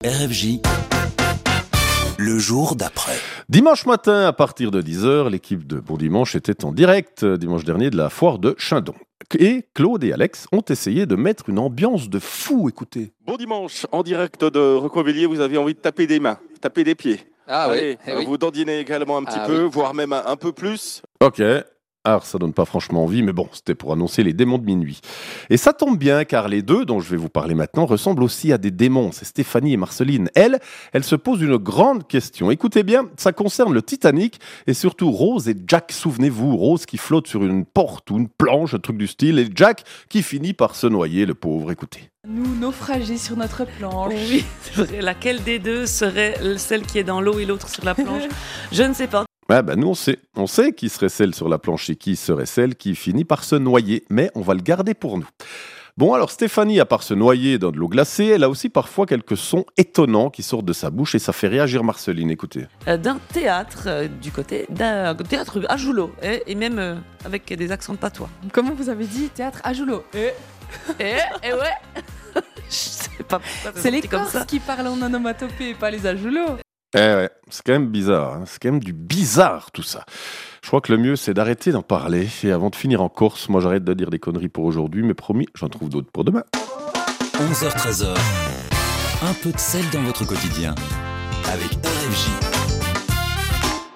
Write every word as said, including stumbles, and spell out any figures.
R F J, le jour d'après. Dimanche matin, à partir de dix heures, l'équipe de Bon Dimanche était en direct dimanche dernier de la foire de Chindon. Et Claude et Alex ont essayé de mettre une ambiance de fou, écoutez. Bon dimanche, en direct de Recoinvilliers, vous avez envie de taper des mains, taper des pieds. Ah Allez, oui, eh oui. vous dandinez également un petit Ah peu, oui. voire même un, un peu plus. Ok, alors ça donne pas franchement envie, mais bon, c'était pour annoncer les démons de minuit. Et ça tombe bien, car les deux, dont je vais vous parler maintenant, ressemblent aussi à des démons. C'est Stéphanie et Marceline. Elle, elle se pose une grande question. Écoutez bien, ça concerne le Titanic, et surtout Rose et Jack. Souvenez-vous, Rose qui flotte sur une porte ou une planche, un truc du style, et Jack qui finit par se noyer, le pauvre. Écoutez. Nous naufragés sur notre planche. Oui, c'est vrai. Laquelle des deux serait celle qui est dans l'eau et l'autre sur la planche? Je ne sais pas. Ouais, ben nous on sait, on sait qui serait celle sur la planche et qui serait celle qui finit par se noyer, mais on va le garder pour nous. Bon, alors Stéphanie, à part se noyer dans de l'eau glacée, elle a aussi parfois quelques sons étonnants qui sortent de sa bouche et ça fait réagir Marceline, écoutez. Euh, d'un théâtre euh, du côté d'un théâtre à Joulot, et, et même euh, avec des accents de patois. Comment vous avez dit théâtre à Joulot? Et, Et, et ouais. Je sais pas pourquoi c'est les sorti comme Corses ça. qui parlent en onomatopée, pas les Ajoulots. Eh ouais, c'est quand même bizarre, hein. C'est quand même du bizarre tout ça. Je crois que le mieux c'est d'arrêter d'en parler et avant de finir en Corse, moi j'arrête de dire des conneries pour aujourd'hui, mais promis, j'en trouve d'autres pour demain. onze heures treize heures, un peu de sel dans votre quotidien avec R F J.